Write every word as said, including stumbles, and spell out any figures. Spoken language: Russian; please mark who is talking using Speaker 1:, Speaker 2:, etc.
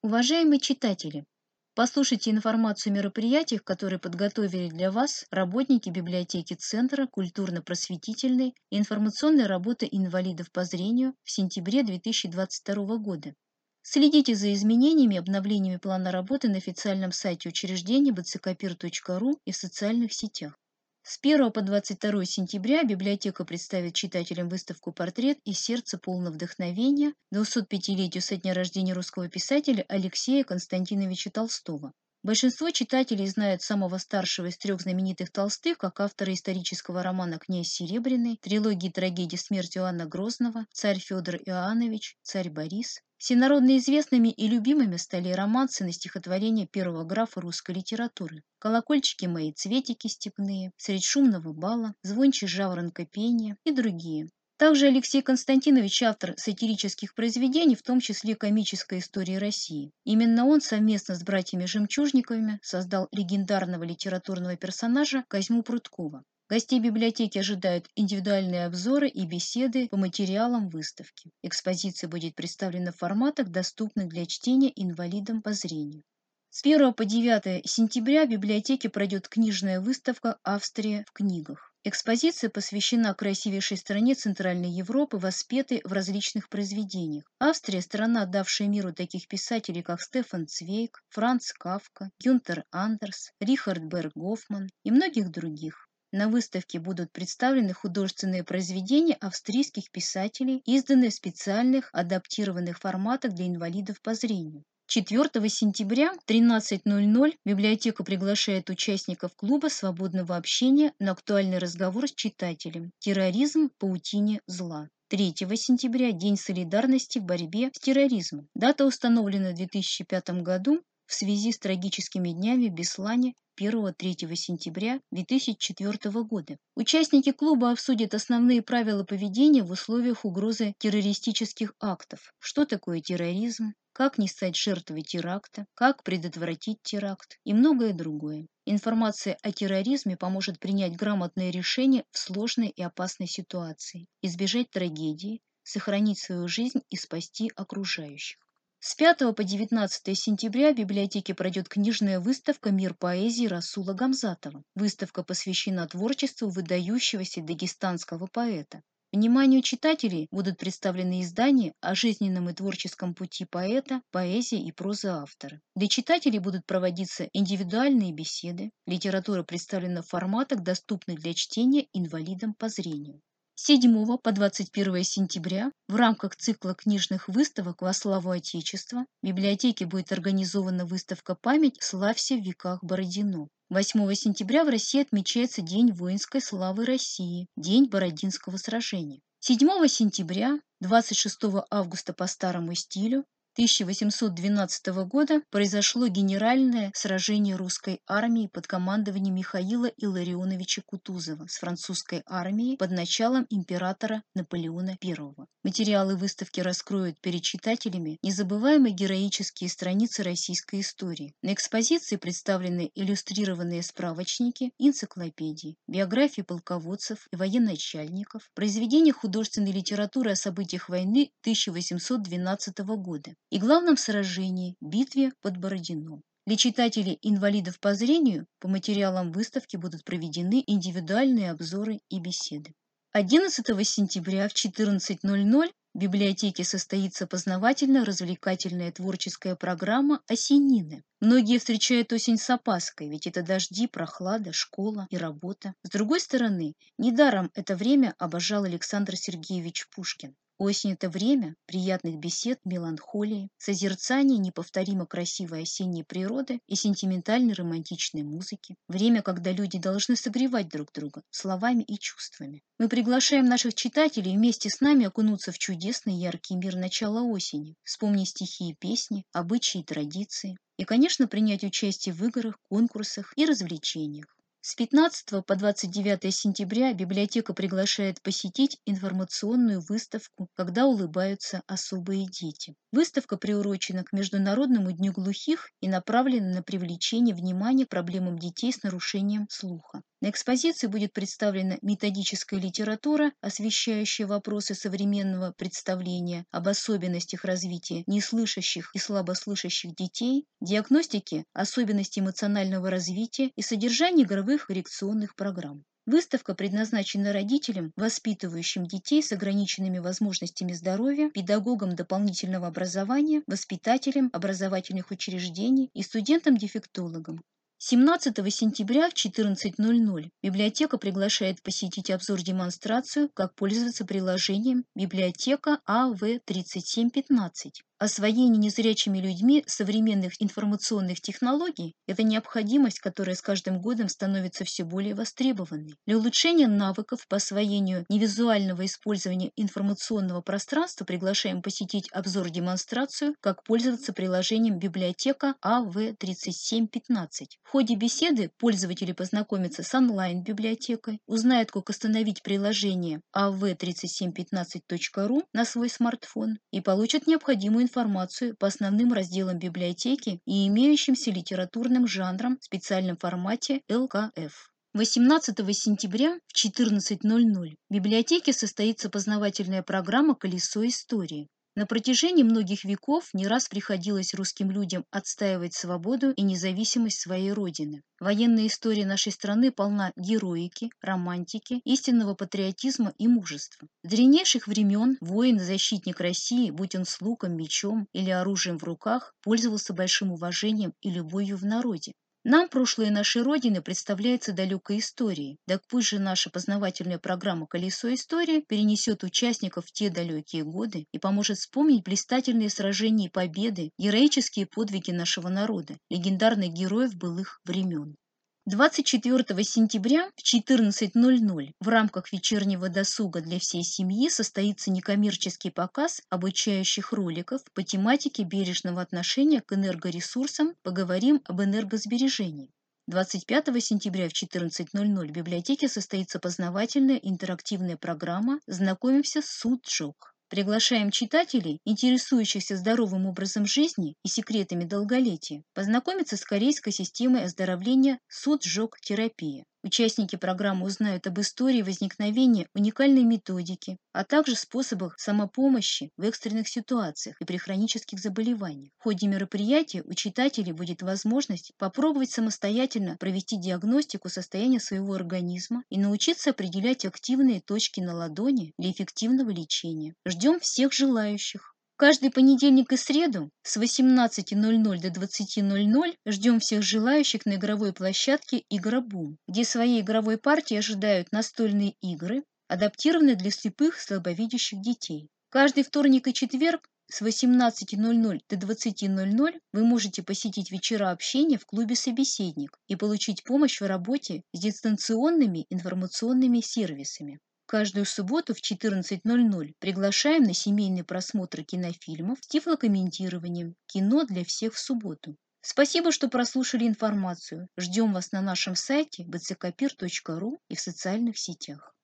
Speaker 1: Уважаемые читатели, послушайте информацию о мероприятиях, которые подготовили для вас работники библиотеки Центра культурно-просветительной и информационной работы инвалидов по зрению в сентябре две тысячи двадцать второго года. Следите за изменениями и обновлениями плана работы на официальном сайте учреждения бэ цэ ка пир точка ру и в социальных сетях. С первого по двадцать второе сентября библиотека представит читателям выставку «Портрет из сердца полно вдохновения» двухсот пятилетию со дня рождения русского писателя Алексея Константиновича Толстого. Большинство читателей знают самого старшего из трех знаменитых Толстых как автора исторического романа «Князь Серебряный», трилогии трагедий «Смерть Иоанна Грозного», «Царь Федор Иоаннович», «Царь Борис». Всенародно известными и любимыми стали романсы на стихотворения первого графа русской литературы: «Колокольчики мои, цветики степные», «Средь шумного бала», «Звонче жаворонка пение» и другие. Также Алексей Константинович – автор сатирических произведений, в том числе комической истории России. Именно он совместно с братьями Жемчужниковыми создал легендарного литературного персонажа Козьму Прудкова. Гостей библиотеки ожидают индивидуальные обзоры и беседы по материалам выставки. Экспозиция будет представлена в форматах, доступных для чтения инвалидам по зрению. С первого по девятое сентября в библиотеке пройдет книжная выставка «Австрия в книгах». Экспозиция посвящена красивейшей стране Центральной Европы, воспетой в различных произведениях. Австрия – страна, давшая миру таких писателей, как Стефан Цвейг, Франц Кафка, Гюнтер Андерс, Рихард Берг Гофман и многих других. На выставке будут представлены художественные произведения австрийских писателей, изданные в специальных адаптированных форматах для инвалидов по зрению. четвёртого сентября в тринадцать ноль ноль библиотека приглашает участников клуба свободного общения на актуальный разговор с читателем «Терроризм в паутине зла». третьего сентября – День солидарности в борьбе с терроризмом. Дата установлена в две тысячи пятом году в связи с трагическими днями в Беслане первого-третьего сентября две тысячи четвёртого года. Участники клуба обсудят основные правила поведения в условиях угрозы террористических актов. Что такое терроризм? Как не стать жертвой теракта? Как предотвратить теракт? И многое другое. Информация о терроризме поможет принять грамотное решение в сложной и опасной ситуации, избежать трагедии, сохранить свою жизнь и спасти окружающих. С пятого по девятнадцатое сентября в библиотеке пройдет книжная выставка «Мир поэзии» Расула Гамзатова. Выставка посвящена творчеству выдающегося дагестанского поэта. Вниманию читателей будут представлены издания о жизненном и творческом пути поэта, поэзии и прозы автора. Для читателей будут проводиться индивидуальные беседы. Литература представлена в форматах, доступных для чтения инвалидам по зрению. С седьмого по двадцать первое сентября в рамках цикла книжных выставок во славу Отечества в библиотеке будет организована выставка «Память славься в веках Бородино». восьмого сентября в России отмечается День воинской славы России, День Бородинского сражения. седьмого сентября, двадцать шестого августа по старому стилю тысяча восемьсот двенадцатого года произошло генеральное сражение русской армии под командованием Михаила Илларионовича Кутузова с французской армией под началом императора Наполеона Первого. Материалы выставки раскроют перед читателями незабываемые героические страницы российской истории. На экспозиции представлены иллюстрированные справочники, энциклопедии, биографии полководцев и военачальников, произведения художественной литературы о событиях войны тысяча восемьсот двенадцатого года и главном сражении – битве под Бородино. Для читателей инвалидов по зрению по материалам выставки будут проведены индивидуальные обзоры и беседы. одиннадцатого сентября в четырнадцать ноль ноль в библиотеке состоится познавательно-развлекательная творческая программа «Осеннины». Многие встречают осень с опаской, ведь это дожди, прохлада, школа и работа. С другой стороны, недаром это время обожал Александр Сергеевич Пушкин. Осень – это время приятных бесед, меланхолии, созерцания неповторимо красивой осенней природы и сентиментальной романтичной музыки. Время, когда люди должны согревать друг друга словами и чувствами. Мы приглашаем наших читателей вместе с нами окунуться в чудесный яркий мир начала осени, вспомнить стихи и песни, обычаи и традиции. И, конечно, принять участие в играх, конкурсах и развлечениях. С пятнадцатого по двадцать девятое сентября библиотека приглашает посетить информационную выставку «Когда улыбаются особые дети». Выставка приурочена к Международному дню глухих и направлена на привлечение внимания к проблемам детей с нарушением слуха. На экспозиции будет представлена методическая литература, освещающая вопросы современного представления об особенностях развития неслышащих и слабослышащих детей, диагностики особенностей эмоционального развития и содержания игровых коррекционных программ. Выставка предназначена родителям, воспитывающим детей с ограниченными возможностями здоровья, педагогам дополнительного образования, воспитателям образовательных учреждений и студентам-дефектологам. семнадцатого сентября в четырнадцать ноль ноль библиотека приглашает посетить обзор-демонстрацию, как пользоваться приложением «Библиотека А В тридцать семь пятнадцать». Освоение незрячими людьми современных информационных технологий – это необходимость, которая с каждым годом становится все более востребованной. Для улучшения навыков по освоению невизуального использования информационного пространства приглашаем посетить обзор-демонстрацию, как пользоваться приложением «Библиотека А В тридцать семь пятнадцать». В ходе беседы пользователи познакомятся с онлайн-библиотекой, узнают, как установить приложение А В тридцать семь пятнадцать точка ру на свой смартфон и получат необходимую информацию по основным разделам библиотеки и имеющимся литературным жанрам в специальном формате Л К Ф. восемнадцатого сентября в четырнадцать ноль ноль в библиотеке состоится познавательная программа «Колесо истории». На протяжении многих веков не раз приходилось русским людям отстаивать свободу и независимость своей родины. Военная история нашей страны полна героики, романтики, истинного патриотизма и мужества. С древнейших времен воин и защитник России, будь он с луком, мечом или оружием в руках, пользовался большим уважением и любовью в народе. Нам прошлое нашей Родины представляется далекой историей, так пусть же наша познавательная программа «Колесо истории» перенесет участников в те далекие годы и поможет вспомнить блистательные сражения и победы, героические подвиги нашего народа, легендарных героев былых времен. двадцать четвёртого сентября в четырнадцать ноль ноль в рамках вечернего досуга для всей семьи состоится некоммерческий показ обучающих роликов по тематике бережного отношения к энергоресурсам «Поговорим об энергосбережении». двадцать пятого сентября в четырнадцать ноль ноль в библиотеке состоится познавательная интерактивная программа «Знакомимся с Суджок». Приглашаем читателей, интересующихся здоровым образом жизни и секретами долголетия, познакомиться с корейской системой оздоровления Суджок-терапия. Участники программы узнают об истории возникновения уникальной методики, а также способах самопомощи в экстренных ситуациях и при хронических заболеваниях. В ходе мероприятия у читателей будет возможность попробовать самостоятельно провести диагностику состояния своего организма и научиться определять активные точки на ладони для эффективного лечения. Ждем всех желающих! Каждый понедельник и среду с восемнадцати ноль ноль до двадцати ноль ноль ждем всех желающих на игровой площадке «Игробум», где своей игровой партии ожидают настольные игры, адаптированные для слепых слабовидящих детей. Каждый вторник и четверг с восемнадцати ноль ноль до двадцати ноль ноль вы можете посетить вечера общения в клубе «Собеседник» и получить помощь в работе с дистанционными информационными сервисами. Каждую субботу в четырнадцать ноль ноль приглашаем на семейный просмотр кинофильмов с тифлокомментированием «Кино для всех в субботу». Спасибо, что прослушали информацию. Ждем вас на нашем сайте бэ цэ ка пир точка ру и в социальных сетях.